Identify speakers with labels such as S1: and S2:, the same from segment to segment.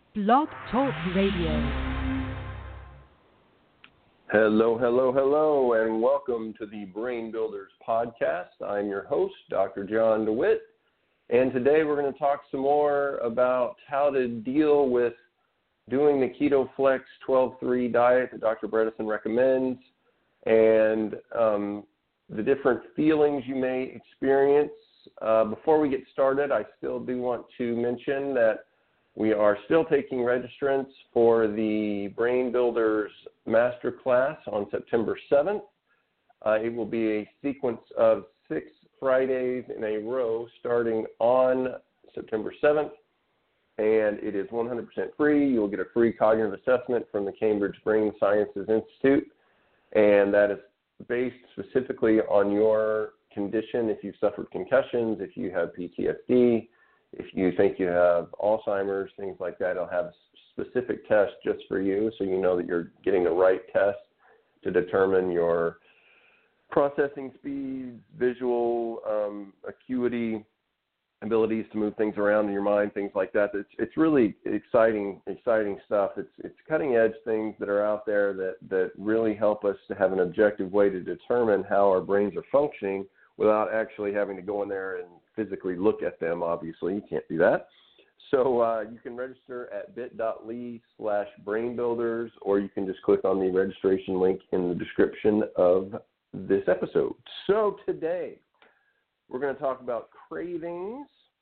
S1: Blog Talk Radio.
S2: Hello, and welcome to the Brain Builders podcast. I'm your host, Dr. John DeWitt, and today we're going to talk some more about how to deal with doing the Keto Flex 12-3 diet that Dr. Bredesen recommends, and the different feelings you may experience. Before we get started, I still do want to mention that we are still taking registrants for the Brain Builders Masterclass on September 7th. It will be a sequence of 6 Fridays in a row starting on September 7th, and it is 100% free. You will get a free cognitive assessment from the Cambridge Brain Sciences Institute, and that is based specifically on your condition. If you've suffered concussions, if you have PTSD, if you think you have Alzheimer's, things like that, it'll have a specific test just for you, so you know that you're getting the right test to determine your processing speeds, visual acuity, abilities to move things around in your mind, things like that. It's really exciting stuff. It's cutting edge things that are out there that really help us to have an objective way to determine how our brains are functioning without actually having to go in there and physically look at them. Obviously, you can't do that. So you can register at bit.ly/brainbuilders, or you can just click on the registration link in the description of this episode. So today, we're going to talk about cravings,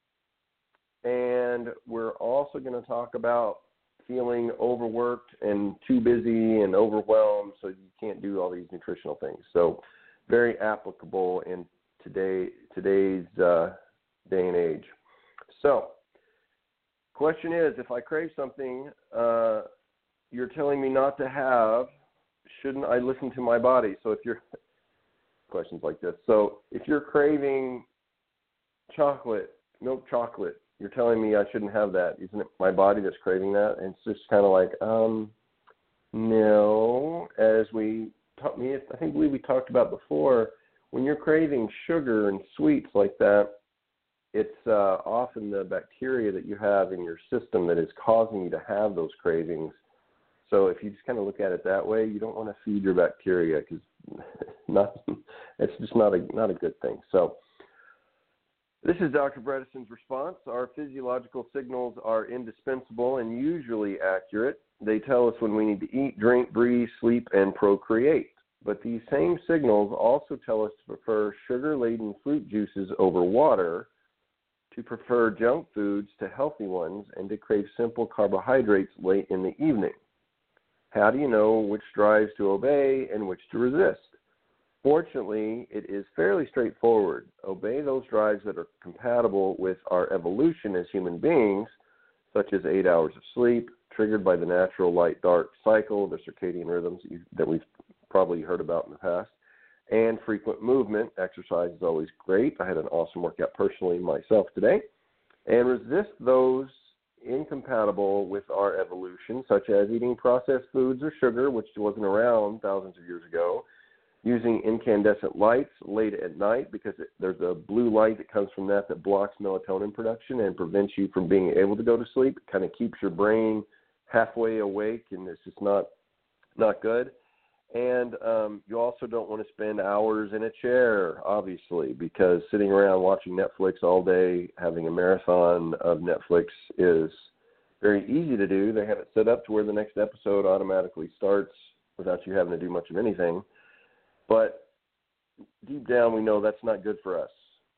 S2: and we're also going to talk about feeling overworked and too busy and overwhelmed so you can't do all these nutritional things. So very applicable in today's day and age. So question is, if I crave something you're telling me not to have, shouldn't I listen to my body? So if you're questions like this. So if you're craving milk chocolate, you're telling me I shouldn't have that. Isn't it my body that's craving that? And it's just kind of like, no. As we believe we talked about before, when you're craving sugar and sweets like that, it's often the bacteria that you have in your system that is causing you to have those cravings. So if you just kind of look at it that way, you don't want to feed your bacteria because it's just not a good thing. So this is Dr. Bredesen's response. Our physiological signals are indispensable and usually accurate. They tell us when we need to eat, drink, breathe, sleep, and procreate. But these same signals also tell us to prefer sugar-laden fruit juices over water, to prefer junk foods to healthy ones, and to crave simple carbohydrates late in the evening. How do you know which drives to obey and which to resist? Fortunately, it is fairly straightforward. Obey those drives that are compatible with our evolution as human beings, such as 8 hours of sleep, triggered by the natural light-dark cycle, the circadian rhythms that we've probably heard about in the past, and frequent movement. Exercise is always great. I had an awesome workout personally myself today. And resist those incompatible with our evolution, such as eating processed foods or sugar, which wasn't around thousands of years ago, using incandescent lights late at night because there's a blue light that comes from that blocks melatonin production and prevents you from being able to go to sleep. It kind of keeps your brain halfway awake, and it's just not good. And you also don't want to spend hours in a chair, obviously, because sitting around watching Netflix all day, having a marathon of Netflix is very easy to do. They have it set up to where the next episode automatically starts without you having to do much of anything. But deep down, we know that's not good for us.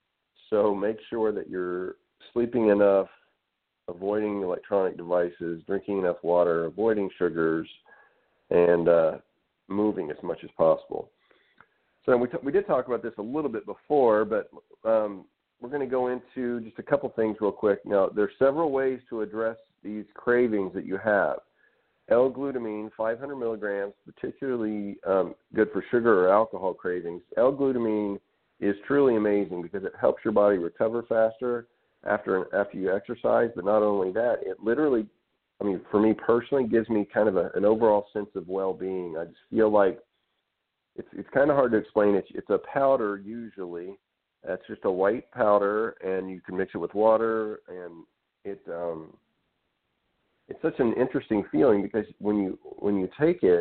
S2: So make sure that you're sleeping enough, avoiding electronic devices, drinking enough water, avoiding sugars, and moving as much as possible. So we did talk about this a little bit before, but we're going to go into just a couple things real quick. Now, there's several ways to address these cravings that you have. L-glutamine, 500 milligrams, particularly good for sugar or alcohol cravings. L-glutamine is truly amazing because it helps your body recover faster after you exercise. But not only that, it literally, for me personally, gives me kind of an overall sense of well-being. I just feel like it's kind of hard to explain. It's a powder usually. It's just a white powder, and you can mix it with water, and it's it's such an interesting feeling because when you take it,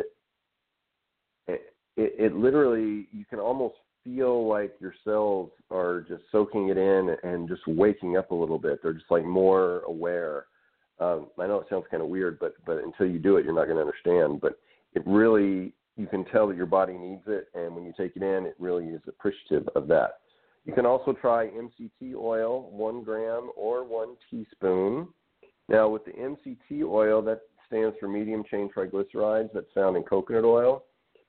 S2: it literally, you can almost feel like your cells are just soaking it in and just waking up a little bit. They're just like more aware. I know it sounds kind of weird, but until you do it, you're not going to understand. But it really, you can tell that your body needs it, and when you take it in, it really is appreciative of that. You can also try MCT oil, 1 gram or 1 teaspoon. Now, with the MCT oil, that stands for medium chain triglycerides. That's found in coconut oil.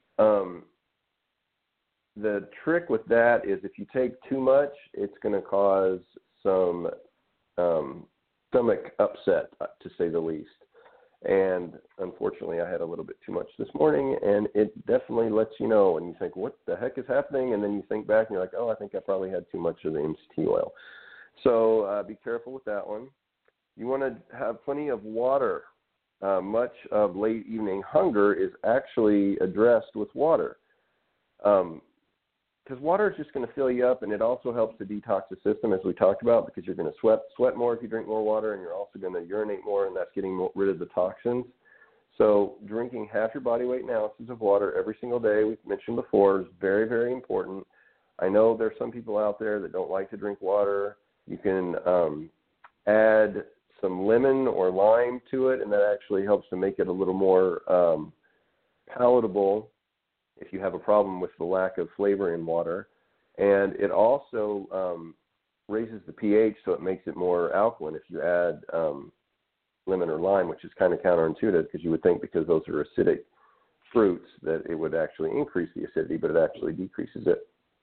S2: The trick with that is if you take too much, it's going to cause some stomach upset, to say the least. And unfortunately, I had a little bit too much this morning, and it definitely lets you know. And you think, what the heck is happening? And then you think back, and you're like, oh, I think I probably had too much of the MCT oil. So be careful with that one. You want to have plenty of water. Much of late evening hunger is actually addressed with water. Because water is just going to fill you up, and it also helps to detox the system, as we talked about, because you're going to sweat more if you drink more water, and you're also going to urinate more, and that's getting rid of the toxins. So drinking half your body weight in ounces of water every single day, we've mentioned before, is very, very important. I know there's some people out there that don't like to drink water. You can add some lemon or lime to it, and that actually helps to make it a little more palatable if you have a problem with the lack of flavor in water. And it also raises the pH, so it makes it more alkaline if you add lemon or lime, which is kind of counterintuitive because you would think because those are acidic fruits that it would actually increase the acidity, but it actually decreases it.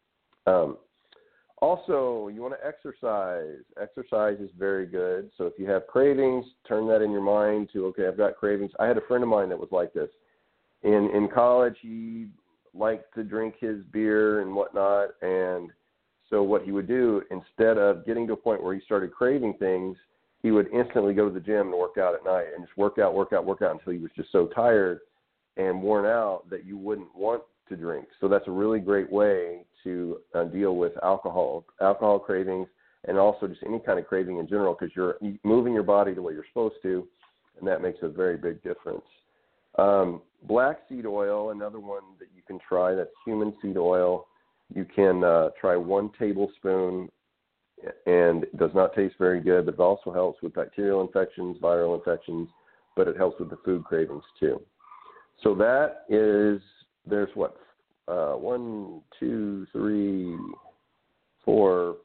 S2: Also, you want to exercise. Exercise is very good. So if you have cravings, turn that in your mind to, okay, I've got cravings. I had a friend of mine that was like this. In college, he liked to drink his beer and whatnot, and so what he would do, instead of getting to a point where he started craving things, he would instantly go to the gym and work out at night and just work out until he was just so tired and worn out that you wouldn't want to drink. So that's a really great way to deal with alcohol cravings, and also just any kind of craving in general, because you're moving your body the way you're supposed to, and that makes a very big difference. Black seed oil, another one that you can try, that's human seed oil. You can try 1 tablespoon, and it does not taste very good, but it also helps with bacterial infections, viral infections, but it helps with the food cravings too. So that is, there's what, 1, 2, 3, 4,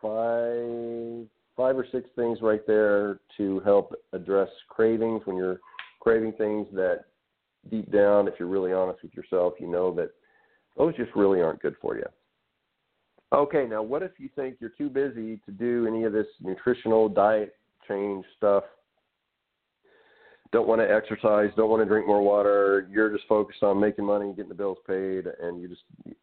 S2: 5 or 6 things right there to help address cravings when you're craving things that deep down, if you're really honest with yourself, you know that those just really aren't good for you. Okay, now what if you think you're too busy to do any of this nutritional diet change stuff? Don't want to exercise, don't want to drink more water, you're just focused on making money, getting the bills paid, and you just,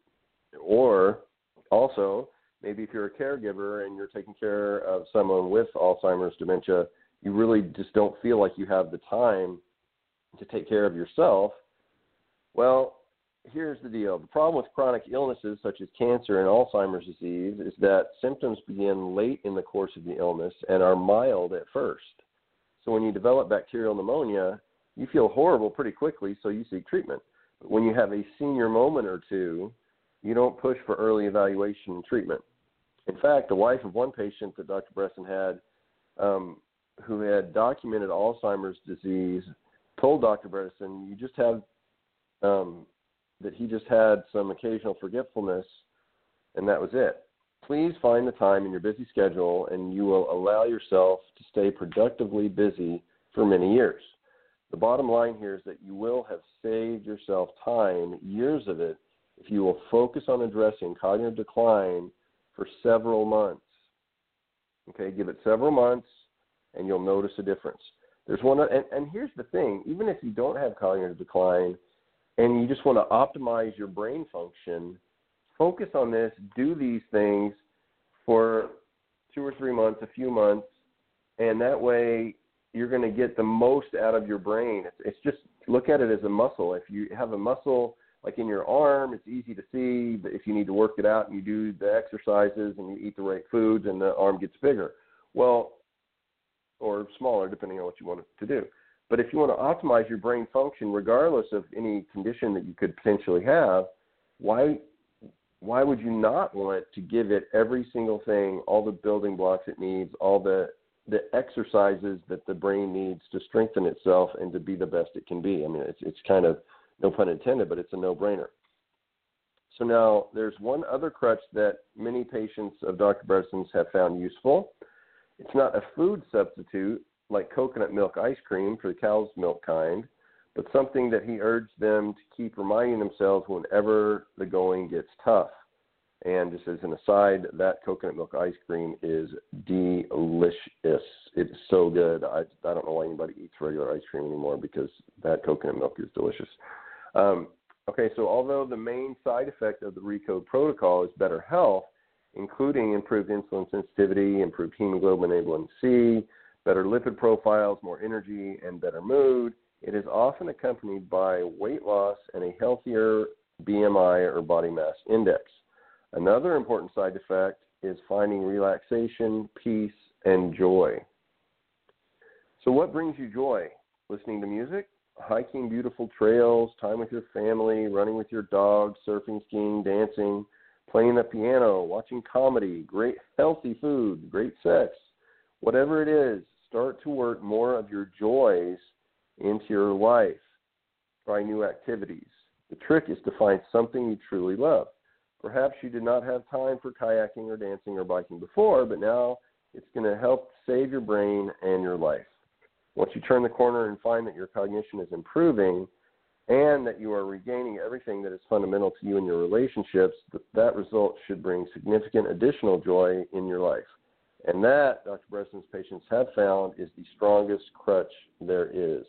S2: or also, maybe if you're a caregiver and you're taking care of someone with Alzheimer's, dementia, you really just don't feel like you have the time to take care of yourself. Well, here's the deal. The problem with chronic illnesses such as cancer and Alzheimer's disease is that symptoms begin late in the course of the illness and are mild at first. So when you develop bacterial pneumonia, you feel horrible pretty quickly, so you seek treatment. But when you have a senior moment or two, you don't push for early evaluation and treatment. In fact, the wife of one patient that Dr. Bresson had who had documented Alzheimer's disease told Dr. Bredesen, you just have that he just had some occasional forgetfulness, and that was it. Please find the time in your busy schedule, and you will allow yourself to stay productively busy for many years. The bottom line here is that you will have saved yourself time, years of it, if you will focus on addressing cognitive decline for several months. Okay, give it several months, and you'll notice a difference. There's one, and here's the thing, even if you don't have cognitive decline and you just want to optimize your brain function, focus on this, do these things for 2 or 3 months, a few months, and that way you're going to get the most out of your brain. It's just, look at it as a muscle. If you have a muscle like in your arm, it's easy to see, but if you need to work it out and you do the exercises and you eat the right foods and the arm gets bigger. Well, or smaller, depending on what you want it to do. But if you want to optimize your brain function, regardless of any condition that you could potentially have, why would you not want to give it every single thing, all the building blocks it needs, all the exercises that the brain needs to strengthen itself and to be the best it can be? I mean, it's kind of, no pun intended, but it's a no-brainer. So now there's one other crutch that many patients of Dr. Breslein's have found useful. It's not a food substitute like coconut milk ice cream for the cow's milk kind, but something that he urged them to keep reminding themselves whenever the going gets tough. And just as an aside, that coconut milk ice cream is delicious. It's so good. I don't know why anybody eats regular ice cream anymore, because that coconut milk is delicious. Okay, so although the main side effect of the RECODE protocol is better health, including improved insulin sensitivity, improved hemoglobin A1C, better lipid profiles, more energy, and better mood, it is often accompanied by weight loss and a healthier BMI or body mass index. Another important side effect is finding relaxation, peace, and joy. So what brings you joy? Listening to music, hiking beautiful trails, time with your family, running with your dog, surfing, skiing, dancing, playing the piano, watching comedy, great healthy food, great sex. Whatever it is, start to work more of your joys into your life. Try new activities. The trick is to find something you truly love. Perhaps you did not have time for kayaking or dancing or biking before, but now it's going to help save your brain and your life. Once you turn the corner and find that your cognition is improving and that you are regaining everything that is fundamental to you in your relationships, that result should bring significant additional joy in your life. And that, Dr. Breslein's patients have found, is the strongest crutch there is.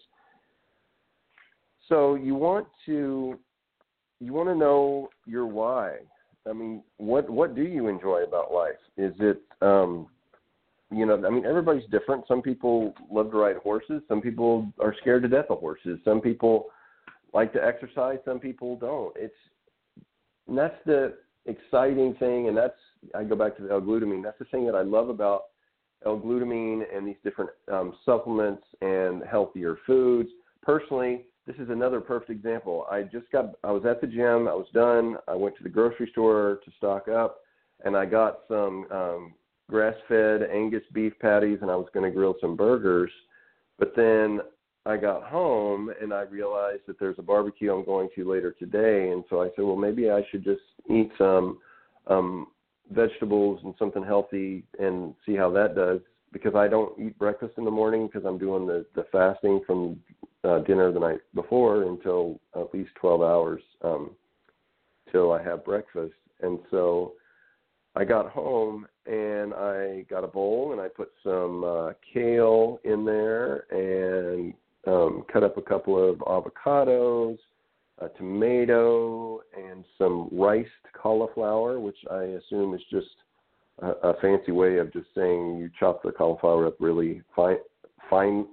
S2: So you want to know your why. I mean, what do you enjoy about life? Is it, everybody's different. Some people love to ride horses. Some people are scared to death of horses. Some people like to exercise. Some people don't. And that's the exciting thing, and I go back to the L-glutamine. That's the thing that I love about L-glutamine and these different supplements and healthier foods. Personally, this is another perfect example. I was at the gym. I was done. I went to the grocery store to stock up, and I got some grass-fed Angus beef patties, and I was going to grill some burgers. But then I got home, and I realized that there's a barbecue I'm going to later today, and so I said, well, maybe I should just eat some vegetables and something healthy and see how that does, because I don't eat breakfast in the morning because I'm doing the fasting from dinner the night before until at least 12 hours till I have breakfast. And so I got home and I got a bowl and I put some kale in there and cut up a couple of avocados, a tomato, and some riced cauliflower, which I assume is just a fancy way of just saying you chop the cauliflower up really finely,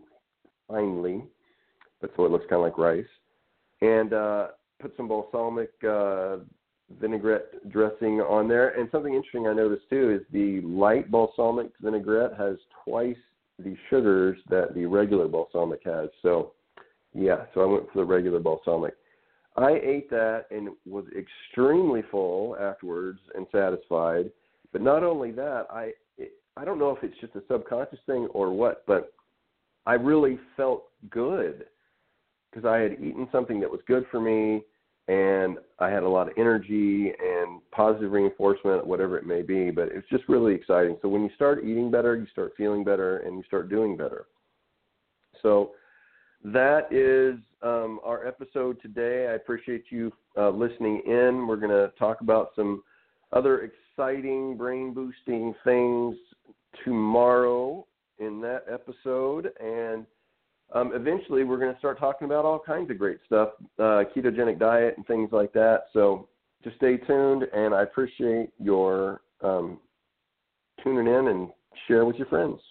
S2: but so it looks kind of like rice, and put some balsamic vinaigrette dressing on there. And something interesting I noticed too is the light balsamic vinaigrette has twice the sugars that the regular balsamic has. So yeah, so I went for the regular balsamic. I ate that and was extremely full afterwards and satisfied. But not only that, I don't know if it's just a subconscious thing or what, but I really felt good because I had eaten something that was good for me, and I had a lot of energy and positive reinforcement, whatever it may be. But it's just really exciting. So when you start eating better, you start feeling better, and you start doing better. So that is our episode today. I appreciate you listening in. We're going to talk about some other exciting brain-boosting things tomorrow in that episode. And eventually we're going to start talking about all kinds of great stuff, ketogenic diet and things like that. So just stay tuned, and I appreciate your tuning in and share with your friends.